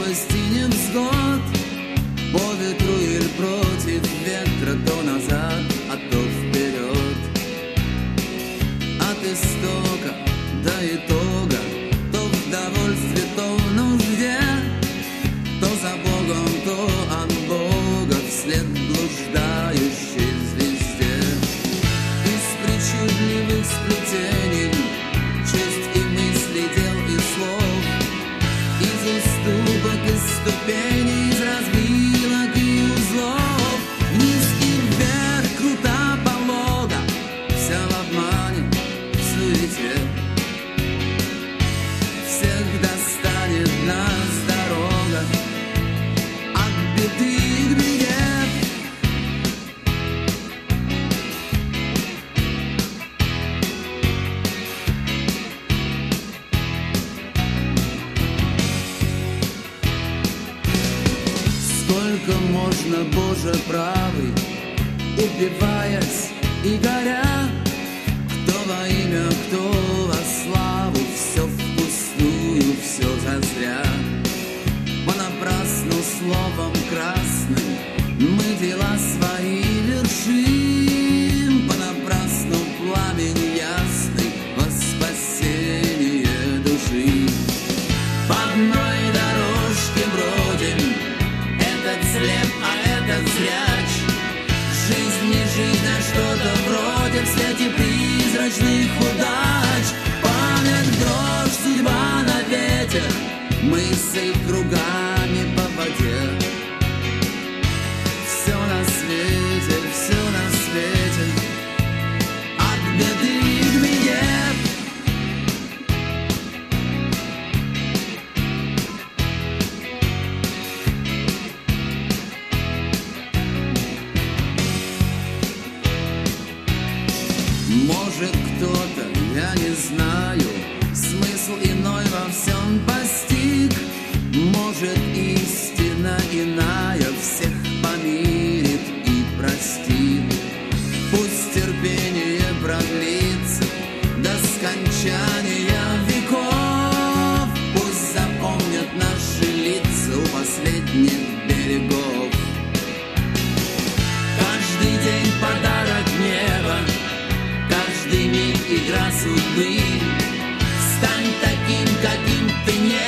скорость и невзгод, по ветру или против ветра, то назад, а то вперед. От истока до итога, то в довольстве, то в нужде, то за Богом, то от Бога, вслед блуждающей звезде. Из причудливых сплетений честь и мысли, дел и слов, из уступок и ступеней, из развилок и узлов, вниз и вверх, крута полога, вся в обмане, в суете. Всех достанет нас дорога от беды к беде. Сколько можно, Боже правый, убиваясь и горя, кто во имя, кто во славу, все впустую, все зазря. Понапрасну словом красным мы дела свои вершим, понапрасну пламень ясный во спасение души. По одной дорожке бродим, этот слеп, а этот зряч. Жизнь не жизнь, а что-то вроде в свете призрачных удач. Память, дрожь, судьба на ветер, мысль кругами по воде. Все на свете, от беды к беде. Может, кто-то, я не знаю, смысл иной во всем постиг. Может, истина иная всех помирит и простит. Пусть терпение продлится до скончания веков. Пусть запомнят наши лица у последних берегов. Каждый день подарок неба, каждый миг игра судьбы. Стань таким, каким ты не